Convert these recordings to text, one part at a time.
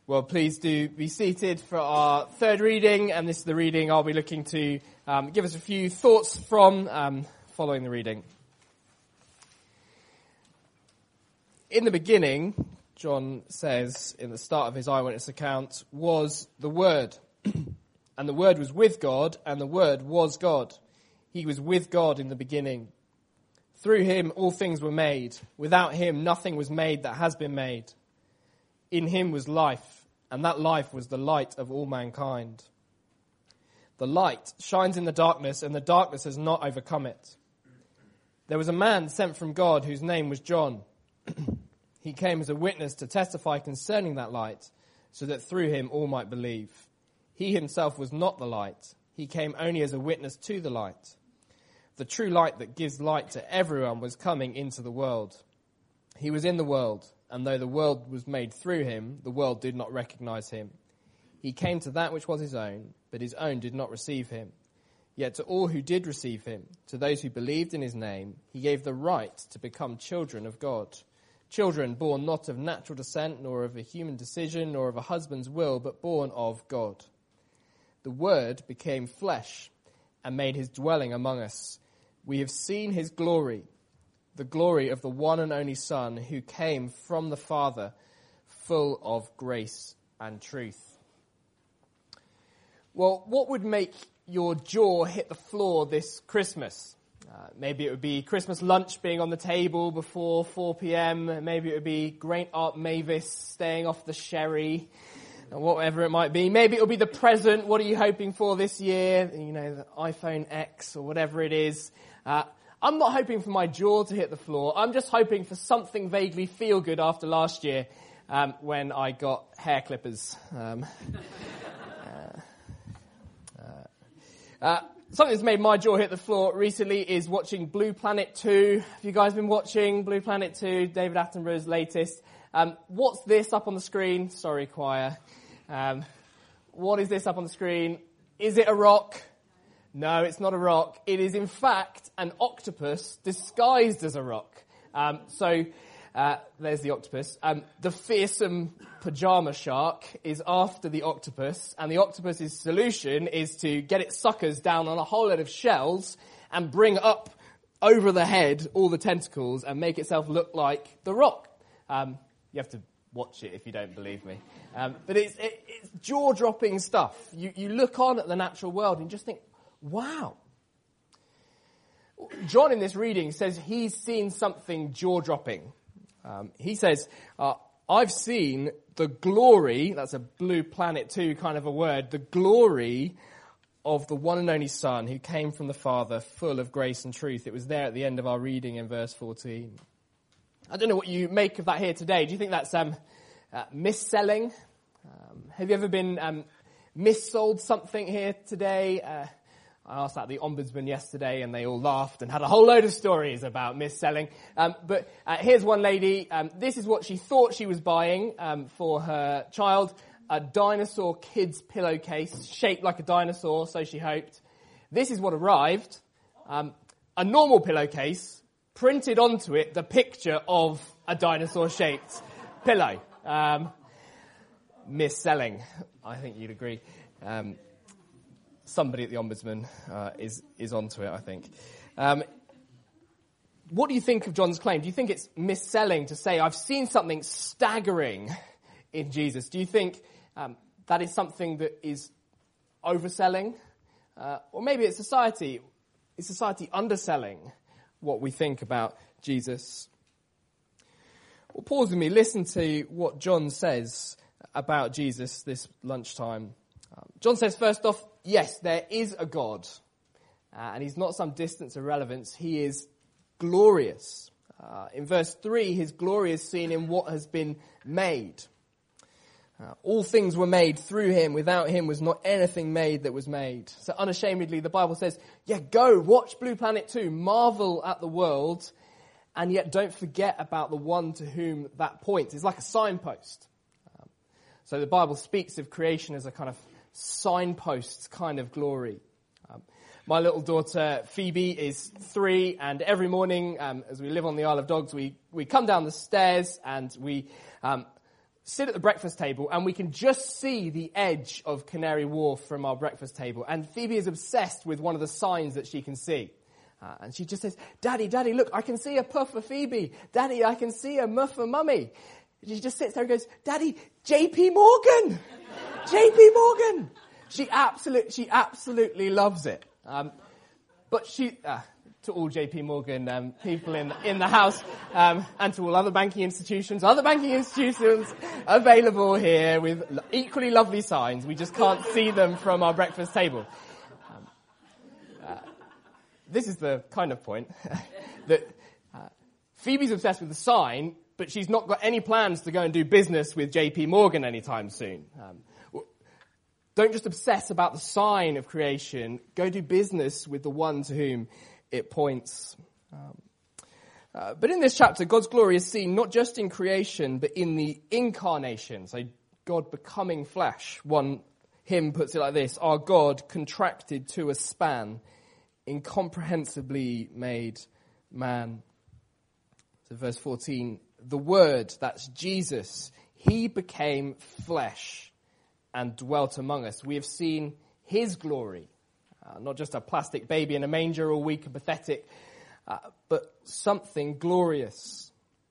Well, please do be seated for our third reading, and this is the reading I'll be looking to give us a few thoughts from following the reading. In the beginning, John says in the start of his eyewitness account, was the Word, and the Word was with God, and the Word was God. He was with God in the beginning. Through him all things were made. Without him nothing was made that has been made. In him was life, and that life was the light of all mankind. The light shines in the darkness, and the darkness has not overcome it. There was a man sent from God whose name was John. He came as a witness to testify concerning that light, so that through him all might believe. He himself was not the light. He came only as a witness to the light. The true light that gives light to everyone was coming into the world. He was in the world, and though the world was made through him, the world did not recognize him. He came to that which was his own, but his own did not receive him. Yet to all who did receive him, to those who believed in his name, he gave the right to become children of God. Children born not of natural descent, nor of a human decision, nor of a husband's will, but born of God. The Word became flesh and made his dwelling among us. We have seen his glory, the glory of the one and only Son who came from the Father, full of grace and truth. Well, what would make your jaw hit the floor this Christmas? Maybe it would be Christmas lunch being on the table before 4 p.m. Maybe it would be Great Aunt Mavis staying off the sherry, or whatever it might be. Maybe it'll be the present. What are you hoping for this year? You know, the iPhone X or whatever it is. I'm not hoping for my jaw to hit the floor. I'm just hoping for something vaguely feel good after last year when I got hair clippers. Something that's made my jaw hit the floor recently is watching Blue Planet 2. Have you guys been watching Blue Planet 2, David Attenborough's latest? What's this up on the screen? Sorry, choir. What is this up on the screen? Is it a rock? No, it's not a rock. It is, in fact, an octopus disguised as a rock. There's the octopus. The fearsome pajama shark is after the octopus, and the octopus's solution is to get its suckers down on a whole load of shells and bring up over the head all the tentacles and make itself look like the rock. You have to watch it if you don't believe me. But it's jaw-dropping stuff. You look on at the natural world and just think, wow. John in this reading says he's seen something jaw-dropping. He says, I've seen the glory, that's a Blue Planet 2 kind of a word, the glory of the one and only Son who came from the Father, full of grace and truth. It was there at the end of our reading in verse 14. I don't know what you make of that here today. Do you think that's mis-selling? Have you ever been mis-sold something here today? I asked that at the Ombudsman yesterday, and they all laughed and had a whole load of stories about mis-selling. But here's one lady. This is what she thought she was buying for her child. A dinosaur kids pillowcase shaped like a dinosaur, so she hoped. This is what arrived. A normal pillowcase, printed onto it the picture of a dinosaur-shaped pillow. Mis-selling, I think you'd agree. Somebody at the Ombudsman is onto it, I think. What do you think of John's claim? Do you think it's mis-selling to say, I've seen something staggering in Jesus? Do you think that is something that is overselling? Or maybe it's society underselling what we think about Jesus? Well, pause with me. Listen to what John says about Jesus this lunchtime. John says, first off, yes, there is a God, and he's not some distance irrelevance. He is glorious. In verse 3, his glory is seen in what has been made. All things were made through him. Without him was not anything made that was made. So unashamedly, the Bible says, go watch Blue Planet 2, marvel at the world, and yet don't forget about the one to whom that points. It's like a signpost. So the Bible speaks of creation as a kind of signpost kind of glory. My little daughter Phoebe is 3, and every morning as we live on the Isle of Dogs, we come down the stairs and we sit at the breakfast table and we can just see the edge of Canary Wharf from our breakfast table. And Phoebe is obsessed with one of the signs that she can see. And she just says, Daddy, look, I can see a puff for Phoebe. Daddy, I can see a muff for Mummy. She just sits there and goes, Daddy, JP Morgan! JP Morgan! She absolutely loves it. But to all JP Morgan people in the house, and to all other banking institutions available here with equally lovely signs. We just can't see them from our breakfast table. This is the kind of point that Phoebe's obsessed with the sign, but she's not got any plans to go and do business with JP Morgan anytime soon. Don't just obsess about the sign of creation. Go do business with the one to whom it points. But in this chapter, God's glory is seen not just in creation, but in the incarnation. So God becoming flesh. One hymn puts it like this: our God contracted to a span, incomprehensibly made man. So verse 14, the Word, that's Jesus, he became flesh and dwelt among us. We have seen his glory, not just a plastic baby in a manger, all weak and pathetic, but something glorious.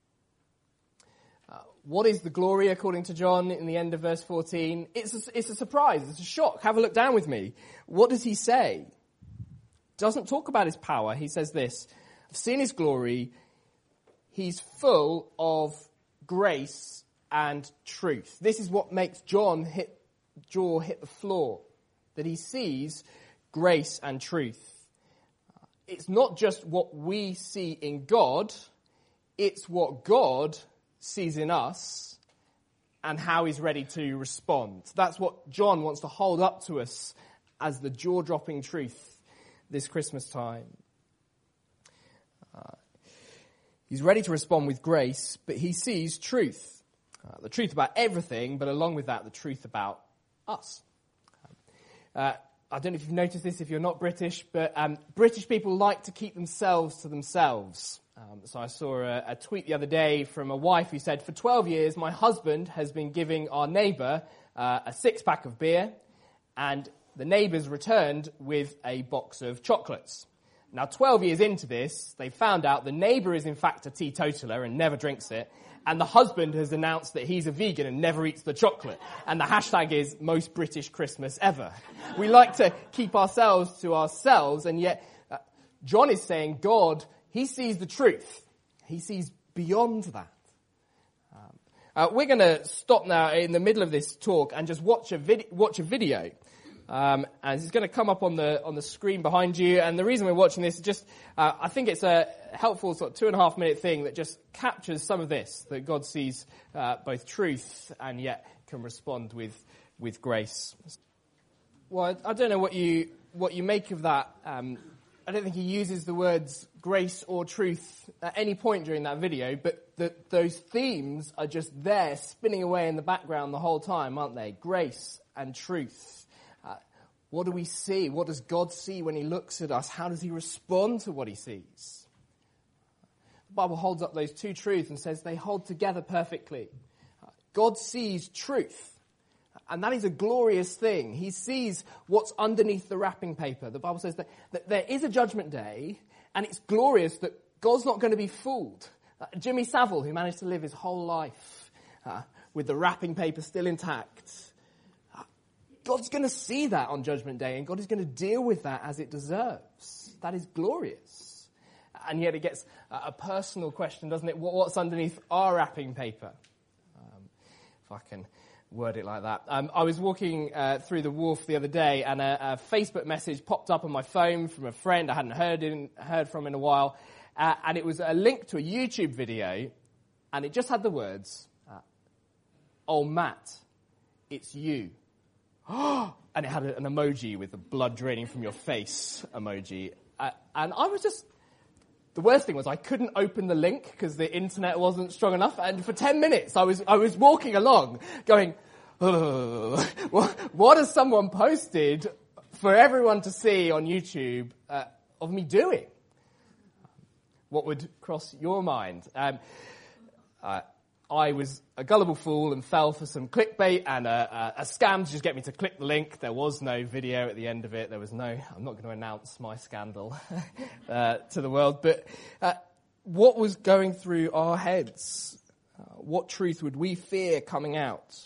What is the glory, according to John, in the end of verse 14? It's a surprise, it's a shock. Have a look down with me. What does he say? Doesn't talk about his power. He says this: I've seen his glory. He's full of grace and truth. This is what makes John's jaw hit the floor, that he sees grace and truth. It's not just what we see in God, it's what God sees in us and how he's ready to respond. That's what John wants to hold up to us as the jaw-dropping truth this Christmas time. He's ready to respond with grace, but he sees truth. The truth about everything, but along with that, the truth about us. I don't know if you've noticed this if you're not British, but British people like to keep themselves to themselves. So I saw a tweet the other day from a wife who said, for 12 years, my husband has been giving our neighbour a 6-pack of beer, and the neighbours returned with a box of chocolates. Now, 12 years into this, they found out the neighbour is in fact a teetotaler and never drinks it, and the husband has announced that he's a vegan and never eats the chocolate. And the hashtag is most British Christmas ever. We like to keep ourselves to ourselves, and yet John is saying God, he sees the truth. He sees beyond that. We're going to stop now in the middle of this talk and just watch a video. And it's going to come up on the screen behind you. And the reason we're watching this is just, I think it's a helpful sort of 2.5 minute thing that just captures some of this, that God sees both truth and yet can respond with grace. Well, I don't know what you make of that. I don't think he uses the words grace or truth at any point during that video, but those themes are just there spinning away in the background the whole time, aren't they? Grace and truth. What do we see? What does God see when he looks at us? How does he respond to what he sees? The Bible holds up those two truths and says they hold together perfectly. God sees truth, and that is a glorious thing. He sees what's underneath the wrapping paper. The Bible says that there is a judgment day, and it's glorious that God's not going to be fooled. Jimmy Savile, who managed to live his whole life with the wrapping paper still intact, God's going to see that on Judgment Day, and God is going to deal with that as it deserves. That is glorious. And yet it gets a personal question, doesn't it? What's underneath our wrapping paper? If I can word it like that. I was walking through the wharf the other day, and a Facebook message popped up on my phone from a friend I hadn't heard from in a while. And it was a link to a YouTube video, and it just had the words, "Oh, Matt, it's you." And it had an emoji with the blood draining from your face emoji. And I was just... The worst thing was I couldn't open the link because the internet wasn't strong enough. And for 10 minutes I was walking along going, what has someone posted for everyone to see on YouTube of me doing? What would cross your mind? I was a gullible fool and fell for some clickbait and a scam to just get me to click the link. There was no video at the end of it. I'm not going to announce my scandal to the world. But what was going through our heads? What truth would we fear coming out?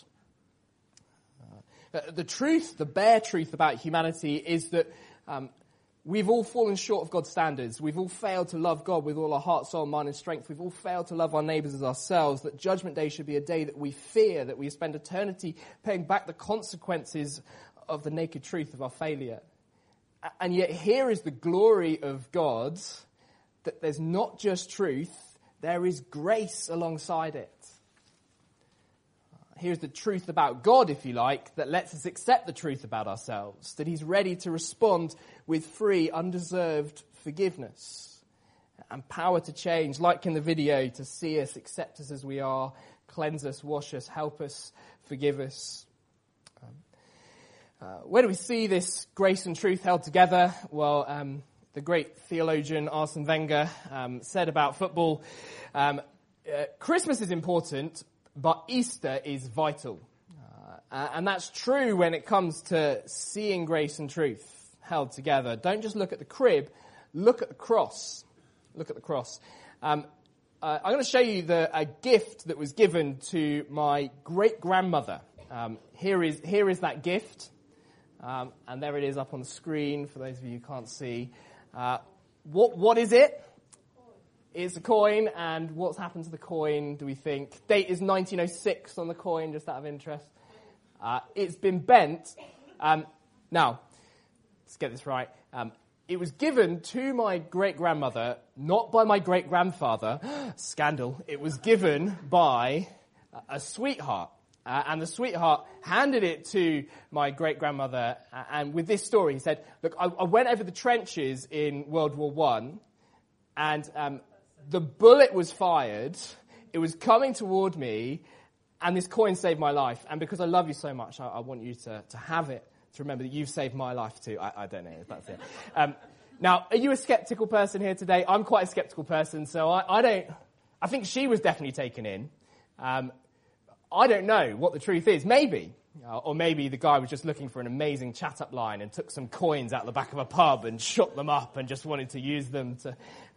The truth, the bare truth about humanity is that we've all fallen short of God's standards. We've all failed to love God with all our heart, soul, mind and strength. We've all failed to love our neighbours as ourselves. That Judgment Day should be a day that we fear, that we spend eternity paying back the consequences of the naked truth of our failure. And yet here is the glory of God, that there's not just truth, there is grace alongside it. Here's the truth about God, if you like, that lets us accept the truth about ourselves, that he's ready to respond with free, undeserved forgiveness and power to change, like in the video, to see us, accept us as we are, cleanse us, wash us, help us, forgive us. Where do we see this grace and truth held together? Well, the great theologian Arsene Wenger said about football, Christmas is important, but Easter is vital. And that's true when it comes to seeing grace and truth held together. Don't just look at the crib, look at the cross. Look at the cross. I'm going to show you a gift that was given to my great-grandmother. Here is that gift. And there it is up on the screen for those of you who can't see. What is it? It's a coin, and what's happened to the coin, do we think? Date is 1906 on the coin, just out of interest. It's been bent. Now, let's get this right. It was given to my great-grandmother, not by my great-grandfather. Scandal. It was given by a sweetheart. And the sweetheart handed it to my great-grandmother, and with this story, he said, look, I went over the trenches in World War I, and the bullet was fired, it was coming toward me, and this coin saved my life. And because I love you so much, I want you to have it, to remember that you've saved my life too. I don't know if that's it. Now, are you a skeptical person here today? I'm quite a skeptical person, so I think she was definitely taken in. I don't know what the truth is. Maybe. Or maybe the guy was just looking for an amazing chat-up line and took some coins out the back of a pub and shot them up and just wanted to use them to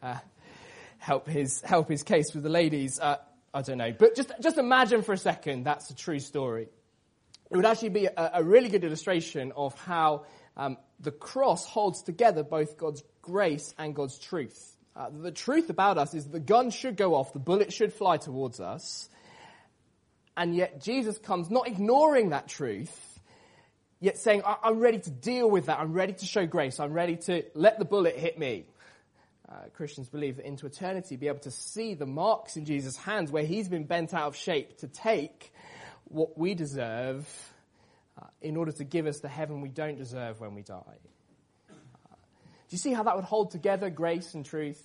help his case with the ladies. I don't know. But just imagine for a second that's a true story. It would actually be a really good illustration of how the cross holds together both God's grace and God's truth. The truth about us is the gun should go off, the bullet should fly towards us, and yet Jesus comes not ignoring that truth, yet saying, I'm ready to deal with that, I'm ready to show grace, I'm ready to let the bullet hit me. Christians believe that into eternity, be able to see the marks in Jesus' hands where he's been bent out of shape to take what we deserve in order to give us the heaven we don't deserve when we die. Do you see how that would hold together grace and truth?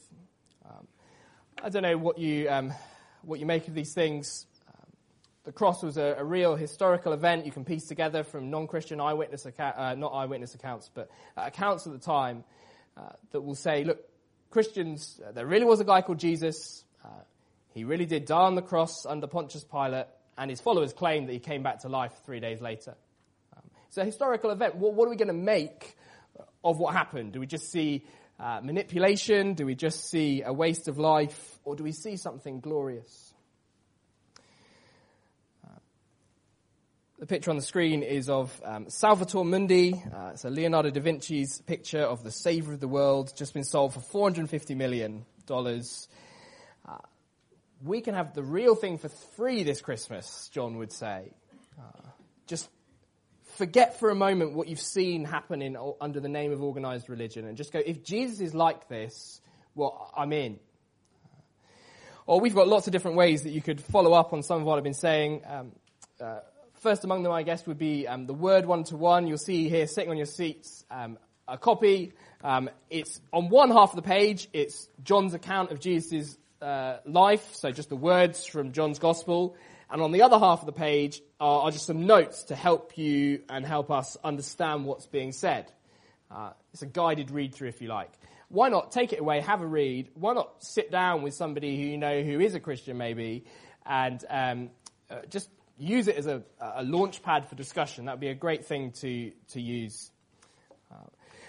I don't know what you make of these things. The cross was a real historical event you can piece together from non-Christian eyewitness not eyewitness accounts, but accounts at the time that will say, look, Christians, there really was a guy called Jesus. He really did die on the cross under Pontius Pilate, and his followers claimed that he came back to life 3 days later. It's a historical event. What are we going to make of what happened? Do we just see manipulation? Do we just see a waste of life? Or do we see something glorious? The picture on the screen is of Salvator Mundi. It's a Leonardo da Vinci's picture of the Saviour of the world, just been sold for $450 million. We can have the real thing for free this Christmas, John would say. Just forget for a moment what you've seen happen under the name of organised religion and just go, if Jesus is like this, well, I'm in. Or we've got lots of different ways that you could follow up on some of what I've been saying. First among them, I guess, would be the Word one-to-one. You'll see here, sitting on your seats, a copy. It's on one half of the page, it's John's account of Jesus' life, so just the words from John's Gospel. And on the other half of the page are just some notes to help you and help us understand what's being said. It's a guided read-through, if you like. Why not take it away, have a read? Why not sit down with somebody who you know who is a Christian, maybe, and just use it as a launch pad for discussion. That would be a great thing to use.